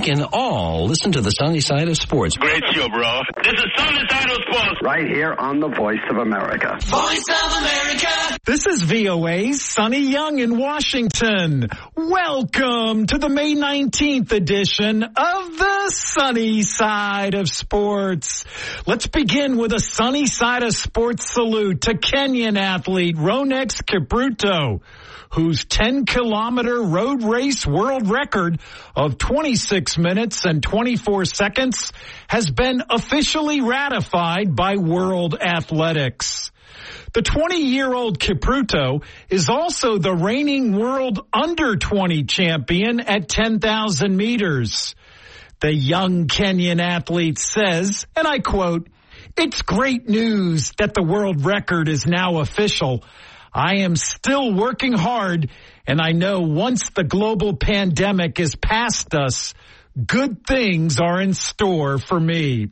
can all listen to the sunny side of sports. Great show, bro. This is Sunny Side of Sports. Right here on the Voice of America. Voice of America. This is VOA's Sonny Young in Washington. Welcome to the May 19th edition of the Sunny Side of Sports. Let's begin with a Sunny Side of Sports salute to Kenyan athlete Ronex Kipruto, whose 10-kilometer road race world record of 26 minutes and 24 seconds has been officially ratified by World Athletics. The 20-year-old Kipruto is also the reigning world under-20 champion at 10,000 meters. The young Kenyan athlete says, and I quote, "It's great news that the world record is now official. I am still working hard, and I know once the global pandemic is past us, good things are in store for me."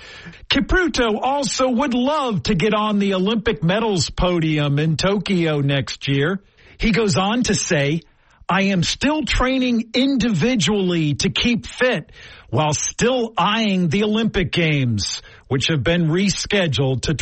Kipruto also would love to get on the Olympic medals podium in Tokyo next year. He goes on to say, "I am still training individually to keep fit while still eyeing the Olympic Games, which have been rescheduled to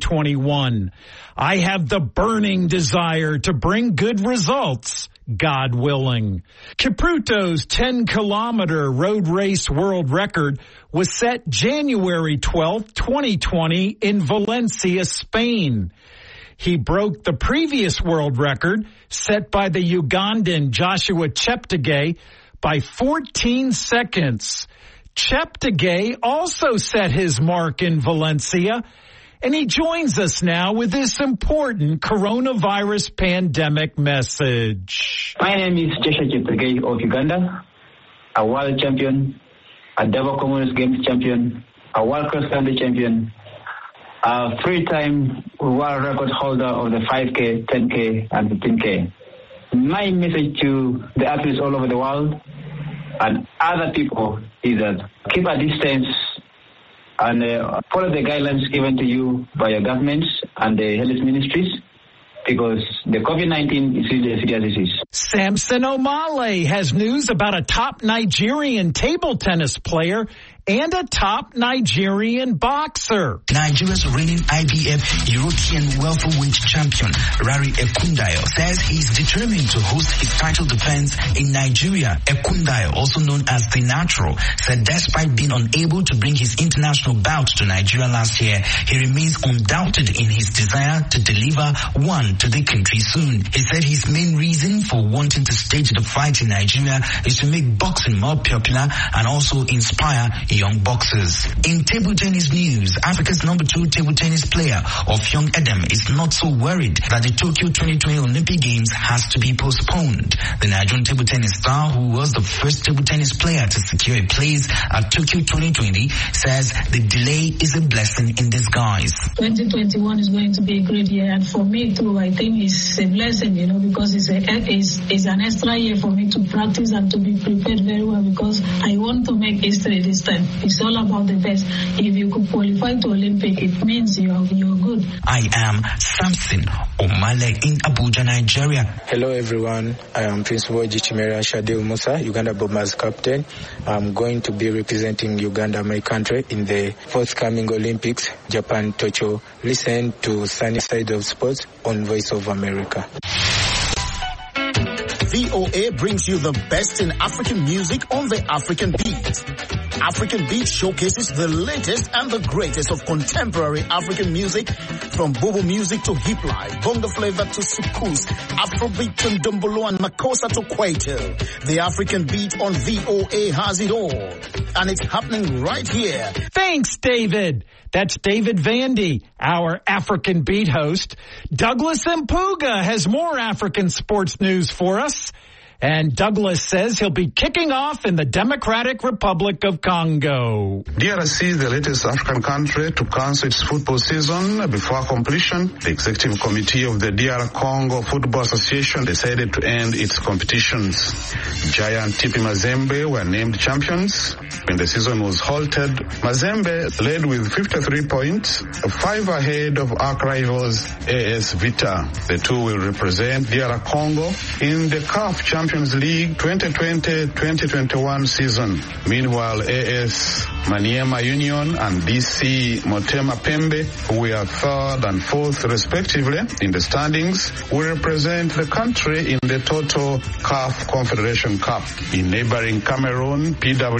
2021. I have the burning desire to bring good results, God willing." Kipruto's 10-kilometer road race world record was set January 12, 2020 in Valencia, Spain. He broke the previous world record set by the Ugandan Joshua Cheptegei by 14 seconds. Cheptegei also set his mark in Valencia, and he joins us now with this important coronavirus pandemic message. My name is Joshua Cheptegei of Uganda, a world champion, a double Commonwealth Games champion, a world cross-country champion, a three-time world record holder of the 5K, 10K, and 15K. My message to the athletes all over the world and other people is that keep a distance and follow the guidelines given to you by your governments and the health ministries, because the COVID-19 is really a serious disease. Samson Omale has news about a top Nigerian table tennis player and a top Nigerian boxer. Nigeria's reigning IBF European welterweight champion, Rari Ekundayo, says he's determined to host his title defense in Nigeria. Ekundayo, also known as The Natural, said despite being unable to bring his international bout to Nigeria last year, he remains undoubted in his desire to deliver one to the country soon. He said his main reason for wanting to stage the fight in Nigeria is to make boxing more popular and also inspire young boxers. In table tennis news, Africa's number 2 table tennis player Offiong Edem is not so worried that the Tokyo 2020 Olympic Games has to be postponed. The Nigerian table tennis star, who was the first table tennis player to secure a place at Tokyo 2020, says the delay is a blessing in disguise. 2021 is going to be a great year, and for me too, I think it's a blessing, because it's an extra year for me to practice and to be prepared very well, because I want to make history this time. It's all about the best. If you could qualify to Olympic, it means you're good. I am Samson Omale in Abuja, Nigeria. Hello everyone, I am Principal Jichimera Shadil Musa, Uganda Bombers captain. I'm going to be representing Uganda, my country, in the forthcoming Olympics, Japan, Tokyo. Listen to Sunny Side of Sports on Voice of America. VOA brings you the best in African music on the African Beat. African Beat showcases the latest and the greatest of contemporary African music, from Bobo music to hip life, bongo flavor to soukous, Afrobeat to Ndombolo and Makossa to Kwaito. The African Beat on VOA has it all, and it's happening right here. Thanks, David. That's David Vandy, our African Beat host. Douglas Mpuga has more African sports news for us. And Douglas says he'll be kicking off in the Democratic Republic of Congo. DRC is the latest African country to cancel its football season before completion. The executive committee of the DR Congo Football Association decided to end its competitions. Giant TP Mazembe were named champions. When the season was halted, Mazembe led with 53 points, 5 ahead of arch rivals AS Vita. The two will represent DR Congo in the CAF Championship Champions League 2020-2021 season. Meanwhile, AS Maniema Union and DC Motema Pembe, who were third and fourth respectively in the standings, will represent the country in the Total CAF Confederation Cup. In neighboring Cameroon,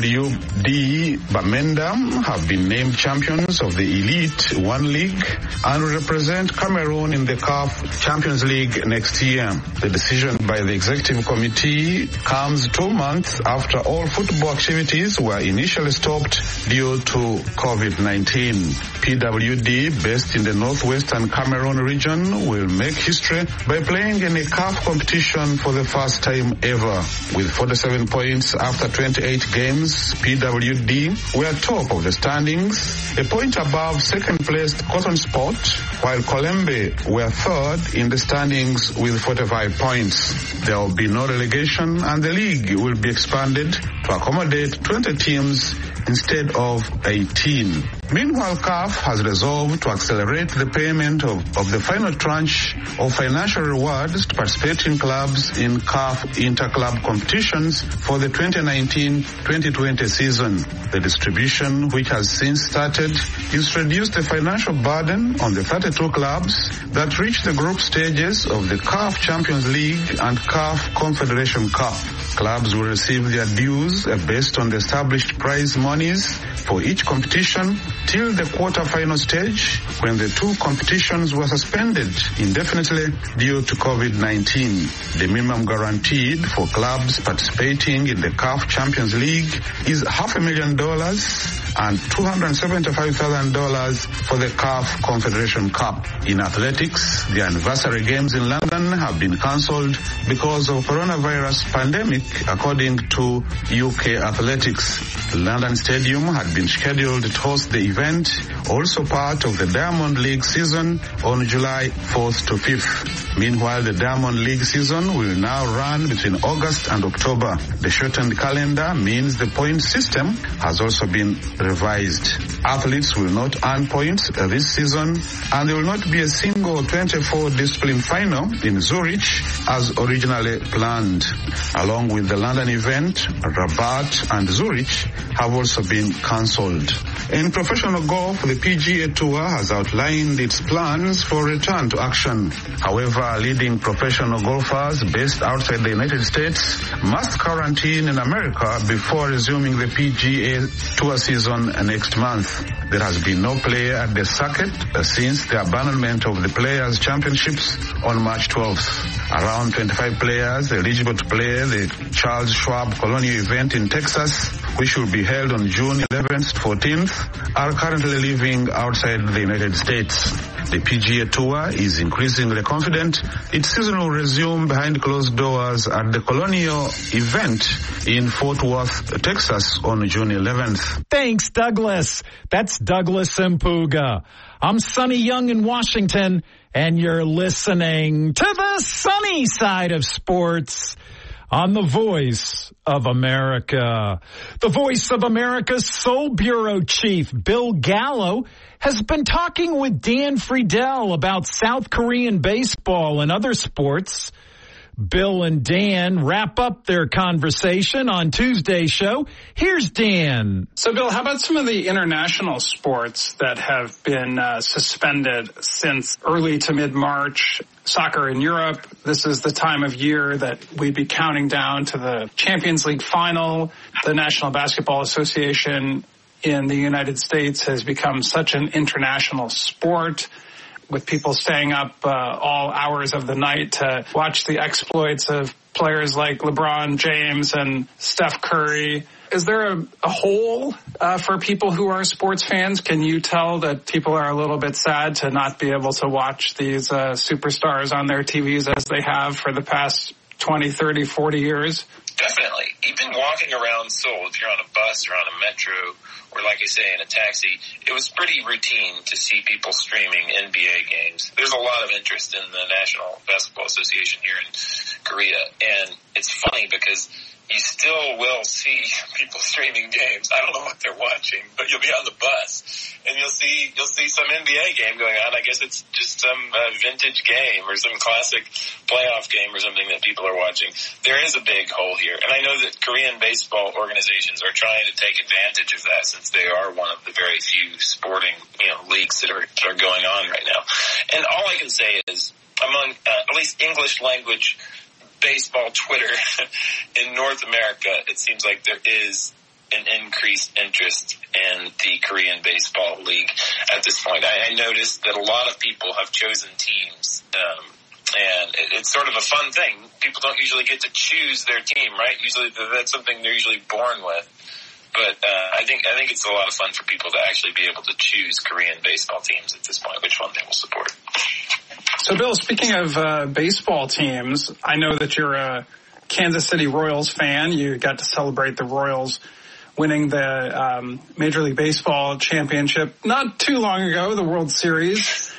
PWD Bamenda have been named champions of the Elite One League and will represent Cameroon in the CAF Champions League next year. The decision by the executive committee comes 2 months after all football activities were initially stopped due to COVID-19. PWD, based in the northwestern Cameroon region, will make history by playing in a CAF competition for the first time ever. With 47 points after 28 games, PWD were top of the standings, a point above second-placed Cotton Sport, while Kolembe were third in the standings with 45 points. There will be no relegation and the league will be expanded to accommodate 20 teams instead of 18. Meanwhile, CAF has resolved to accelerate the payment of the final tranche of financial rewards to participating clubs in CAF inter-club competitions for the 2019-2020 season. The distribution, which has since started, is to reduce the financial burden on the 32 clubs that reach the group stages of the CAF Champions League and CAF Confederation Cup. Clubs will receive their dues based on the established prize monies for each competition till the quarter-final stage, when the two competitions were suspended indefinitely due to COVID-19. The minimum guaranteed for clubs participating in the CAF Champions League is $500,000 and $275,000 for the CAF Confederation Cup. In athletics, the anniversary games in London have been cancelled because of coronavirus pandemic, according to UK Athletics. London Stadium had been scheduled to host the event, also part of the Diamond League season, on July 4th to 5th. Meanwhile, the Diamond League season will now run between August and October. The shortened calendar means the point system has also been revised. Athletes will not earn points this season, and there will not be a single 24-discipline final in Zurich as originally planned. Along with the London event, Rabat and Zurich have also been cancelled. In professional golf, the PGA Tour has outlined its plans for return to action. However, leading professional golfers based outside the United States must quarantine in America before resuming the PGA Tour season next month. There has been no play at the circuit since the abandonment of the Players' Championships on March 12th. Around 25 players eligible to play the Charles Schwab Colonial event in Texas, which will be held on June 11th to 14th, are currently living outside the United States. The PGA Tour is increasingly confident its season will resume behind closed doors at the Colonial event in Fort Worth, Texas on June 11th. Thanks, Douglas. That's Douglas Mpuga. I'm Sonny Young in Washington, and you're listening to the sunny side of sports on the Voice of America. The Voice of America's Soul Bureau Chief, Bill Gallo, has been talking with Dan Friedel about South Korean baseball and other sports. Bill and Dan wrap up their conversation on Tuesday's show. Here's Dan. So, Bill, how about some of the international sports that have been suspended since early to mid-March? Soccer in Europe, this is the time of year that we'd be counting down to the Champions League final. The National Basketball Association in the United States has become such an international sport, with people staying up all hours of the night to watch the exploits of players like LeBron James and Steph Curry. Is there a hole for people who are sports fans? Can you tell that people are a little bit sad to not be able to watch these superstars on their TVs as they have for the past 20, 30, 40 years? Definitely. Even walking around Seoul, if you're on a bus or on a metro, or like I say, in a taxi, it was pretty routine to see people streaming NBA games. There's a lot of interest in the National Basketball Association here in Korea, and it's funny because, you still will see people streaming games. I don't know what they're watching, but you'll be on the bus and you'll see some NBA game going on. I guess it's just some vintage game or some classic playoff game or something that people are watching. There is a big hole here, and I know that Korean baseball organizations are trying to take advantage of that since they are one of the very few sporting leagues that are going on right now. And all I can say is, among at least English language baseball Twitter in North America, it seems like there is an increased interest in the Korean Baseball League at this point. I noticed that a lot of people have chosen teams, and it's sort of a fun thing. People don't usually get to choose their team, right? Usually that's something they're usually born with. But I think it's a lot of fun for people to actually be able to choose Korean baseball teams at this point, which one they will support. So, Bill, speaking of baseball teams, I know that you're a Kansas City Royals fan. You got to celebrate the Royals winning the Major League Baseball championship not too long ago, the World Series.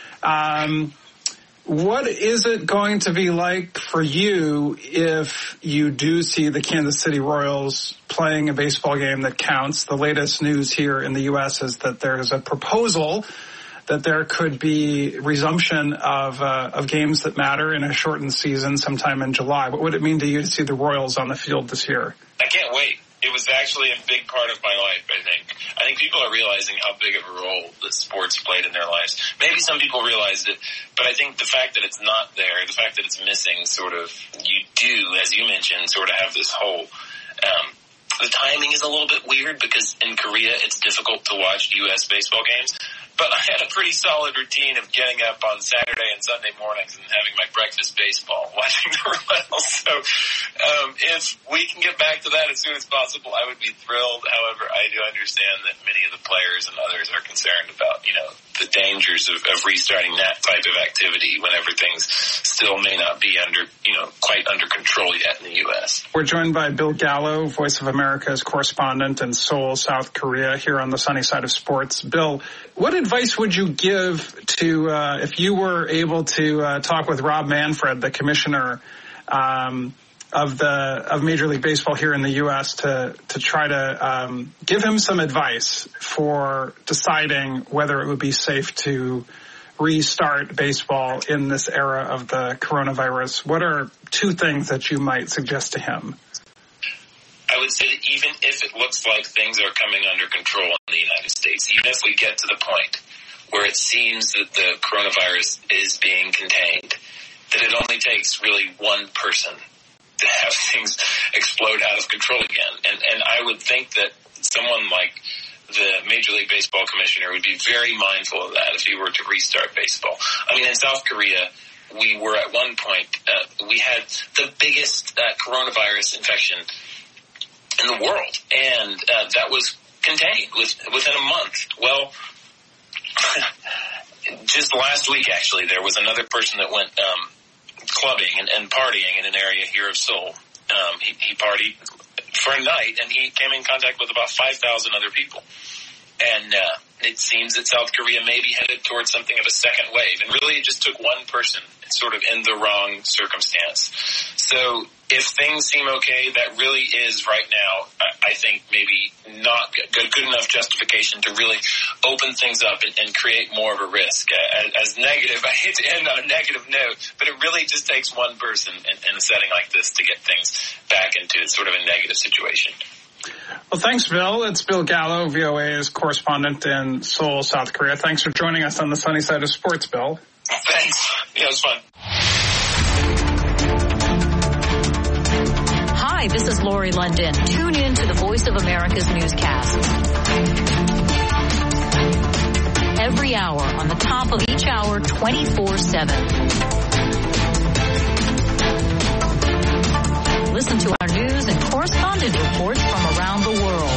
What is it going to be like for you if you do see the Kansas City Royals playing a baseball game that counts? The latest news here in the U.S. is that there's a proposal that there could be resumption of games that matter in a shortened season sometime in July. What would it mean to you to see the Royals on the field this year? I can't wait. It was actually a big part of my life, I think. I think people are realizing how big of a role that sports played in their lives. Maybe some people realized it, but I think the fact that it's not there, the fact that it's missing, sort of, you do, as you mentioned, sort of have this whole the timing is a little bit weird because in Korea it's difficult to watch U.S. baseball games. But I had a pretty solid routine of getting up on Saturday and Sunday mornings and having my breakfast baseball, watching the Royals. So if we can get back to that as soon as possible, I would be thrilled. However, I do understand that many of the players and others are concerned about, the dangers of restarting that type of activity whenever things still may not be quite under control yet in the U.S. We're joined by Bill Gallo, Voice of America's correspondent in Seoul, South Korea, here on the Sunny Side of Sports. Bill, what advice would you give to, if you were able to talk with Rob Manfred, the commissioner of Major League Baseball here in the U.S., to try to give him some advice for deciding whether it would be safe to restart baseball in this era of the coronavirus? What are two things that you might suggest to him? I would say that even if it looks like things are coming under control in the United States, even if we get to the point where it seems that the coronavirus is being contained, that it only takes really one person to have things explode out of control again. And I would think that someone like the Major League Baseball commissioner would be very mindful of that if he were to restart baseball. I mean, in South Korea, we were at one point, we had the biggest coronavirus infection in the world, and that was contained within a month. Well, just last week, actually, there was another person that went clubbing and partying in an area here of Seoul. He partied for a night, and he came in contact with about 5,000 other people. And it seems that South Korea may be headed towards something of a second wave. And really, it just took one person sort of in the wrong circumstance. So if things seem okay, that really is right now, I think, maybe not good enough justification to really open things up and create more of a risk. As negative, I hate to end on a negative note, but it really just takes one person in a setting like this to get things back into sort of a negative situation. Well, thanks, Bill. It's Bill Gallo, VOA's correspondent in Seoul, South Korea. Thanks for joining us on the Sunny Side of Sports, Bill. Thanks. Yeah, it was fun. Hi, this is Lori London. Tune in to the Voice of America's newscasts. Every hour, on the top of each hour, 24/7. Listen to our news and correspondent reports from around the world.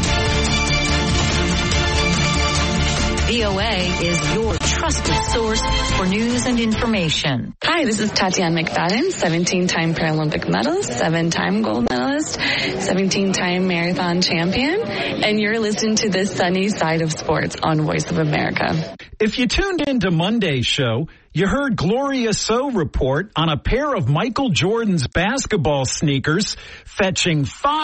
VOA is your trusted source for news and information. Hi, this is Tatiana McFadden, 17-time Paralympic medalist, 7-time gold medalist, 17-time marathon champion, and you're listening to the Sunny Side of Sports on Voice of America. If you tuned into Monday's show, You heard Gloria So report on a pair of Michael Jordan's basketball sneakers fetching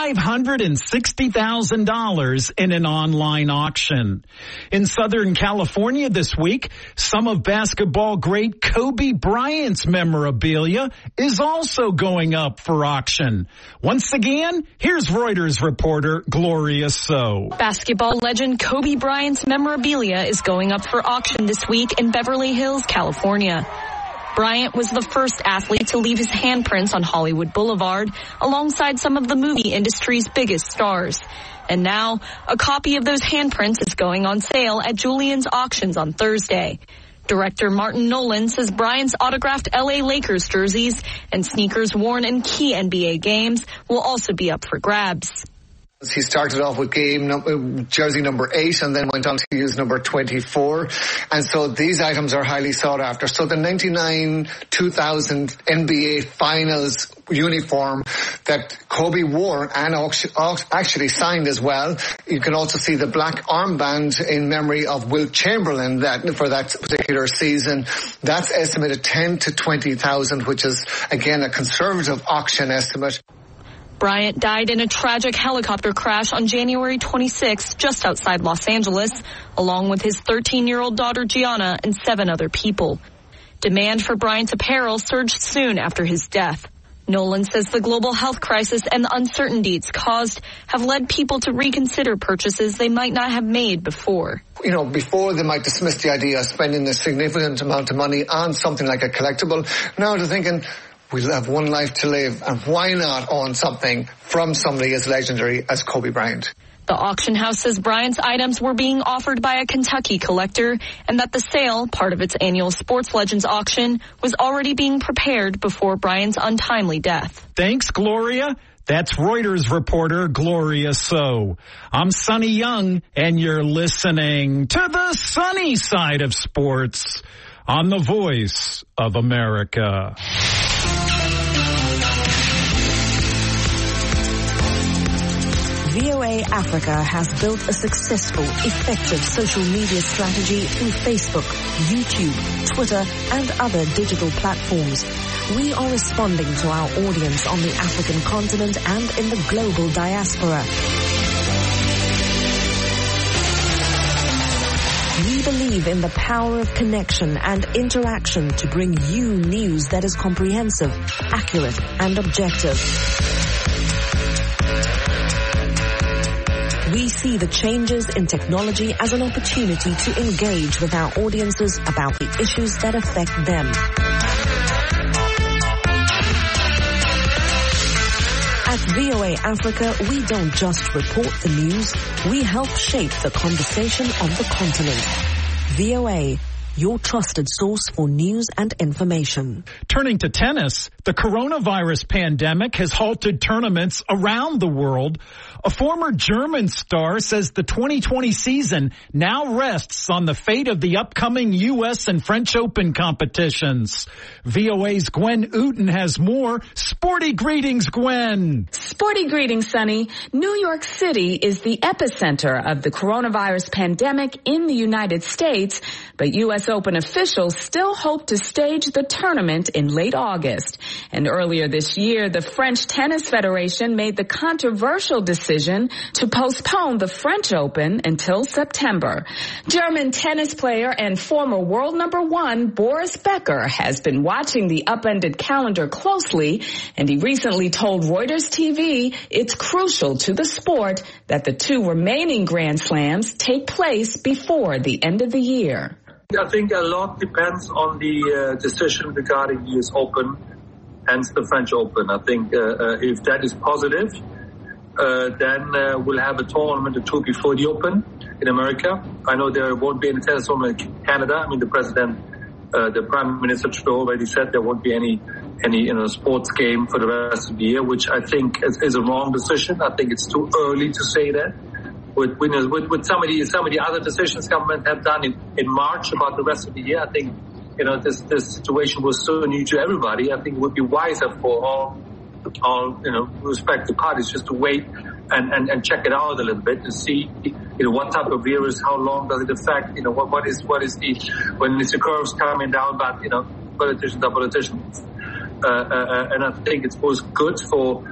$560,000 in an online auction. In Southern California this week, some of basketball great Kobe Bryant's memorabilia is also going up for auction. Once again, here's Reuters reporter Gloria So. Basketball legend Kobe Bryant's memorabilia is going up for auction this week in Beverly Hills, California. Bryant was the first athlete to leave his handprints on Hollywood Boulevard alongside some of the movie industry's biggest stars. And now, a copy of those handprints is going on sale at Julien's Auctions on Thursday. Director Martin Nolan says Bryant's autographed LA Lakers jerseys and sneakers worn in key NBA games will also be up for grabs. He started off with jersey number 8 and then went on to use number 24. And so these items are highly sought after. So the 99-2000 NBA Finals uniform that Kobe wore and actually signed as well. You can also see the black armband in memory of Wilt Chamberlain for that particular season. That's estimated 10 to 20,000, which is, again, a conservative auction estimate. Bryant died in a tragic helicopter crash on January 26th just outside Los Angeles, along with his 13-year-old daughter Gianna and 7 other people. Demand for Bryant's apparel surged soon after his death. Nolan says the global health crisis and the uncertainty it's caused have led people to reconsider purchases they might not have made before. You know, before they might dismiss the idea of spending a significant amount of money on something like a collectible. Now they're thinking, we'll have one life to live, and why not own something from somebody as legendary as Kobe Bryant? The auction house says Bryant's items were being offered by a Kentucky collector and that the sale, part of its annual Sports Legends auction, was already being prepared before Bryant's untimely death. Thanks, Gloria. That's Reuters reporter Gloria So. I'm Sonny Young, and you're listening to the sunny side of sports on the Voice of America. VOA Africa has built a successful, effective social media strategy through Facebook, YouTube, Twitter, and other digital platforms. We are responding to our audience on the African continent and in the global diaspora. We believe in the power of connection and interaction to bring you news that is comprehensive, accurate, and objective. We see the changes in technology as an opportunity to engage with our audiences about the issues that affect them. At VOA Africa, we don't just report the news, we help shape the conversation on the continent. VOA, your trusted source for news and information. Turning to tennis, the coronavirus pandemic has halted tournaments around the world. A former German star says the 2020 season now rests on the fate of the upcoming U.S. and French Open competitions. VOA's Gwen Uten has more. Sporty greetings, Gwen. Sporty greetings, Sonny. New York City is the epicenter of the coronavirus pandemic in the United States, but U.S. Open officials still hope to stage the tournament in late August. And earlier this year, the French Tennis Federation made the controversial decision to postpone the French Open until September. German tennis player and former world number 1 Boris Becker has been watching the upended calendar closely, and he recently told Reuters TV it's crucial to the sport that the 2 remaining Grand Slams take place before the end of the year. I think a lot depends on the decision regarding the US Open and the French Open. I think if that is positive, then we'll have a tournament or 2 before the Open in America. I know there won't be any tennis tournament in Canada. I mean, the Prime Minister Trudeau already said there won't be any sports game for the rest of the year, which I think is a wrong decision. I think it's too early to say that. With some of the other decisions government have done in March about the rest of the year, I think this situation was so new to everybody. I think it would be wiser for all respective parties just to wait and check it out a little bit to see, what type of virus, how long does it affect, what is the, when it's the curves coming down, but, politicians are politicians. And I think it's always good for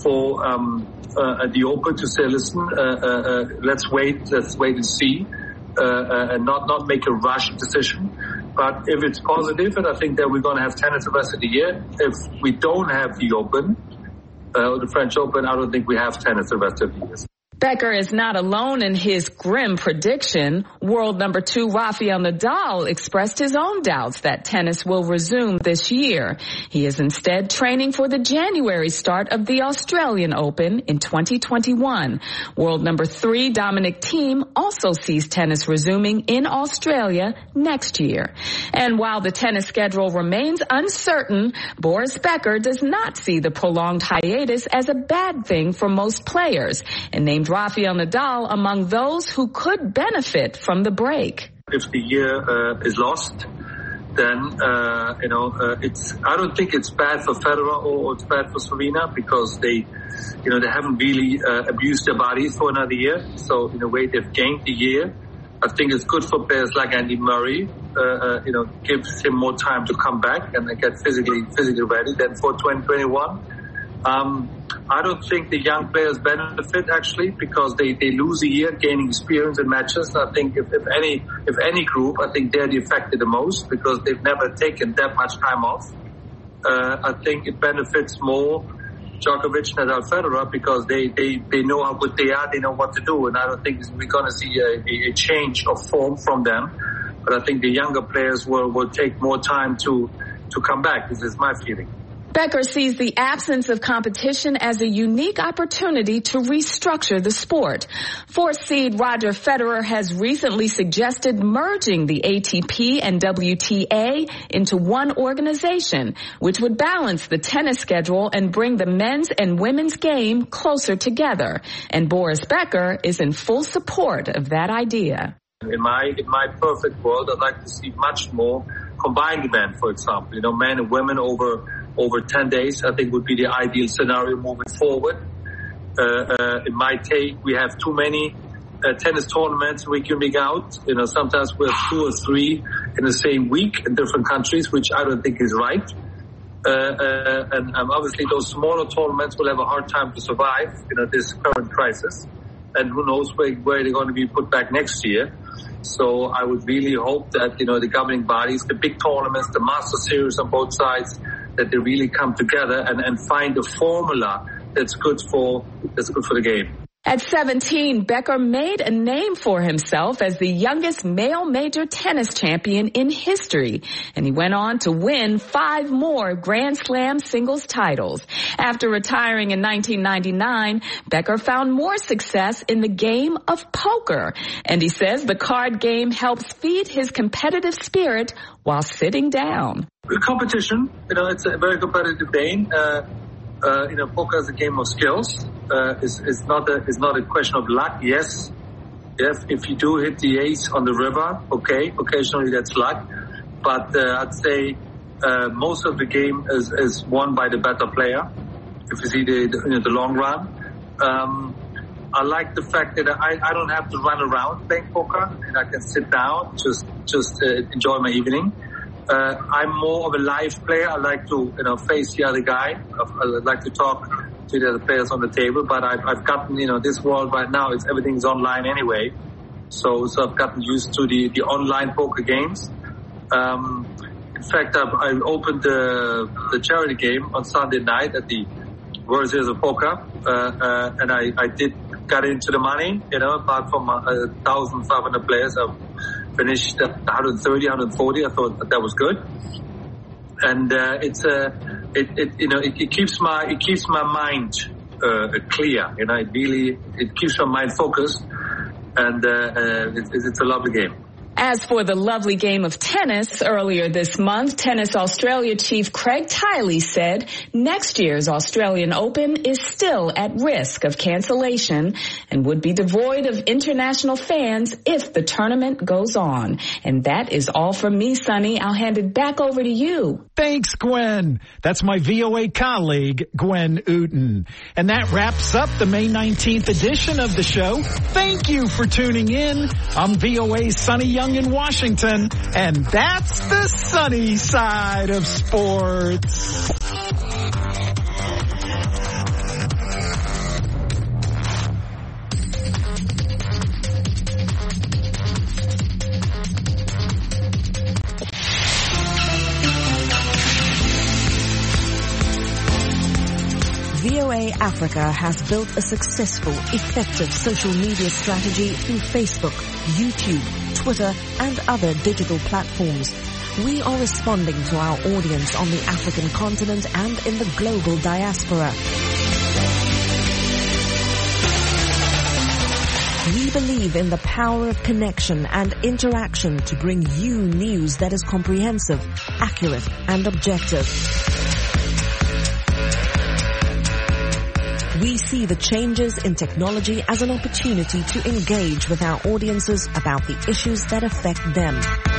the Open to say, listen, let's wait and see, and not make a rush decision. But if it's positive, and I think that we're going to have tennis the rest of the year. If we don't have the Open, the French Open, I don't think we have tennis the rest of the year. Becker is not alone in his grim prediction. World number 2 Rafael Nadal expressed his own doubts that tennis will resume this year. He is instead training for the January start of the Australian Open in 2021. World number 3 Dominic Thiem also sees tennis resuming in Australia next year. And while the tennis schedule remains uncertain, Boris Becker does not see the prolonged hiatus as a bad thing for most players, and named Rafael Nadal among those who could benefit from the break. If the year is lost, then I don't think it's bad for Federer or it's bad for Serena, because they haven't really abused their bodies for another year. So in a way, they've gained the year. I think it's good for players like Andy Murray. Gives him more time to come back and get physically ready. Then for 2021. I don't think the young players benefit, actually, because they lose a year gaining experience in matches. I think if any group, I think they're affected the most, because they've never taken that much time off. I think it benefits more Djokovic, Nadal, Federer, because they know how good they are, they know what to do, and I don't think we're going to see a change of form from them. But I think the younger players will take more time to come back. This is my feeling. Becker sees the absence of competition as a unique opportunity to restructure the sport. Fourth seed Roger Federer has recently suggested merging the ATP and WTA into one organization, which would balance the tennis schedule and bring the men's and women's game closer together. And Boris Becker is in full support of that idea. In my perfect world, I'd like to see much more combined event, for example. Men and women over 10 days, I think would be the ideal scenario moving forward. In my take, we have too many tennis tournaments week in, week out. Sometimes we have 2 or 3 in the same week in different countries, which I don't think is right. And obviously those smaller tournaments will have a hard time to survive, this current crisis. And who knows where they're going to be put back next year. So I would really hope that, the governing bodies, the big tournaments, the Master Series on both sides, that they really come together and find a formula that's good for the game. At 17, Becker made a name for himself as the youngest male major tennis champion in history, and he went on to win 5 more Grand Slam singles titles. After retiring in 1999, Becker found more success in the game of poker, and he says the card game helps feed his competitive spirit while sitting down. Competition, it's a very competitive game. Poker is a game of skills. It's not a question of luck. Yes, if you do hit the ace on the river, okay, occasionally that's luck. But I'd say most of the game is won by the better player. If you see the long run, I like the fact that I don't have to run around playing poker, and I can sit down, just enjoy my evening. I'm more of a live player. I like to, face the other guy. I like to talk to the other players on the table. But I've gotten, this world right now, everything's online anyway. So I've gotten used to the online poker games. In fact, I opened the charity game on Sunday night at the World Series of Poker, and I got into the money. Apart from 1,500 players, I finished 130, 140. I thought that was good, and it keeps my mind clear. It keeps my mind focused, and it's a lovely game. As for the lovely game of tennis earlier this month, Tennis Australia chief Craig Tiley said next year's Australian Open is still at risk of cancellation and would be devoid of international fans if the tournament goes on. And that is all from me, Sonny. I'll hand it back over to you. Thanks, Gwen. That's my VOA colleague, Gwen Uten. And that wraps up the May 19th edition of the show. Thank you for tuning in. I'm VOA's Sonny Young in Washington, and that's the sunny side of sports. VOA Africa has built a successful, effective social media strategy through Facebook, YouTube, Twitter, and other digital platforms. We are responding to our audience on the African continent and in the global diaspora. We believe in the power of connection and interaction to bring you news that is comprehensive, accurate, and objective. We see the changes in technology as an opportunity to engage with our audiences about the issues that affect them.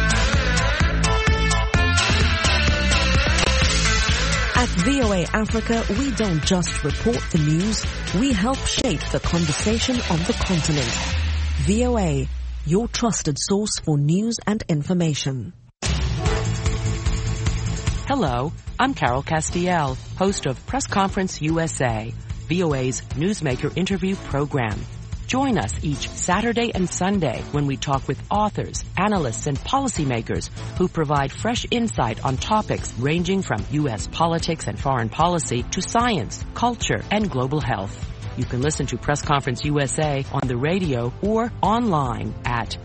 At VOA Africa, we don't just report the news, we help shape the conversation of the continent. VOA, your trusted source for news and information. Hello, I'm Carol Castiel, host of Press Conference USA, VOA's newsmaker interview program. Join us each Saturday and Sunday when we talk with authors, analysts, and policymakers who provide fresh insight on topics ranging from U.S. politics and foreign policy to science, culture, and global health. You can listen to Press Conference USA on the radio or online at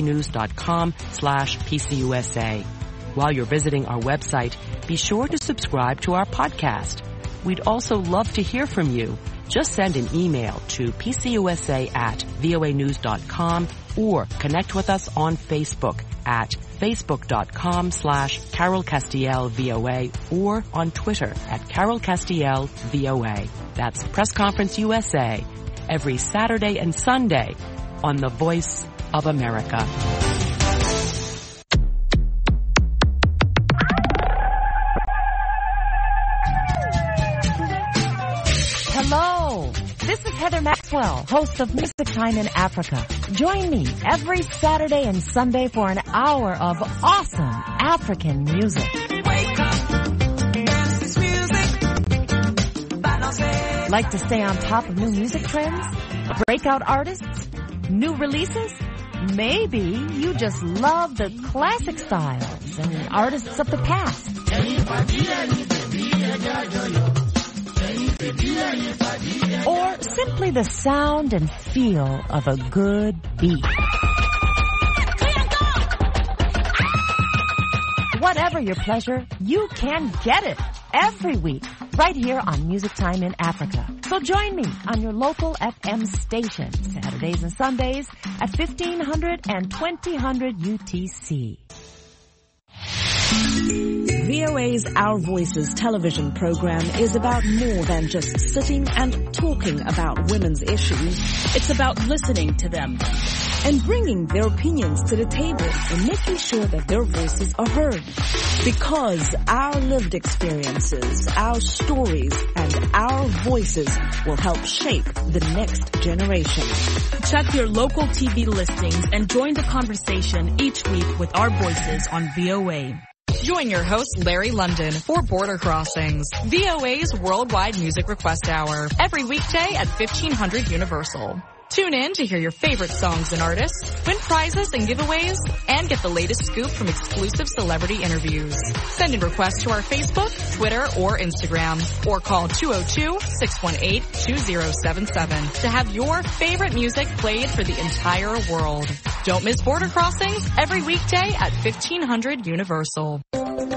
voanews.com/PCUSA. While you're visiting our website, be sure to subscribe to our podcast. We'd also love to hear from you. Just send an email to pcusa@voanews.com or connect with us on Facebook at facebook.com/Carol Castiel VOA or on Twitter at Carol Castiel VOA. That's Press Conference USA every Saturday and Sunday on the Voice of America. Hello, this is Heather Maxwell, host of Music Time in Africa. Join me every Saturday and Sunday for an hour of awesome African music. Like to stay on top of new music trends? Breakout artists? New releases? Maybe you just love the classic styles and artists of the past. Or simply the sound and feel of a good beat. Whatever your pleasure, you can get it every week right here on Music Time in Africa. So join me on your local FM station Saturdays and Sundays at 1500 and 2000 UTC. VOA's Our Voices television program is about more than just sitting and talking about women's issues. It's about listening to them and bringing their opinions to the table and making sure that their voices are heard. Because our lived experiences, our stories, and our voices will help shape the next generation. Check your local TV listings and join the conversation each week with our voices on VOA. Join your host, Larry London, for Border Crossings, VOA's Worldwide Music Request Hour, every weekday at 1500 Universal. Tune in to hear your favorite songs and artists, win prizes and giveaways, and get the latest scoop from exclusive celebrity interviews. Send in requests to our Facebook, Twitter, or Instagram, or call 202-618-2077 to have your favorite music played for the entire world. Don't miss Border Crossings every weekday at 1500 Universal.